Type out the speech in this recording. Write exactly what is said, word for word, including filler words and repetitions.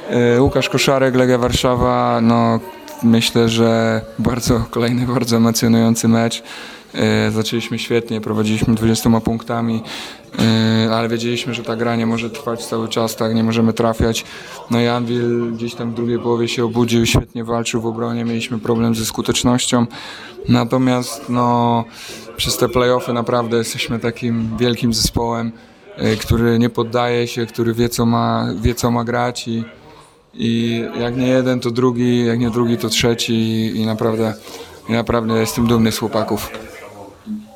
E, Łukasz Koszarek, Legia Warszawa, no myślę, że bardzo kolejny bardzo emocjonujący mecz. E, Zaczęliśmy świetnie, prowadziliśmy dwudziestoma punktami, e, ale wiedzieliśmy, że ta gra nie może trwać cały czas, tak, nie możemy trafiać. No i Anwil gdzieś tam w drugiej połowie się obudził, świetnie walczył w obronie, mieliśmy problem ze skutecznością. Natomiast no, przez te play-offy naprawdę jesteśmy takim wielkim zespołem, e, który nie poddaje się, który wie co ma, wie, co ma grać i, i jak nie jeden to drugi, jak nie drugi to trzeci i, i naprawdę, i naprawdę jestem dumny z chłopaków.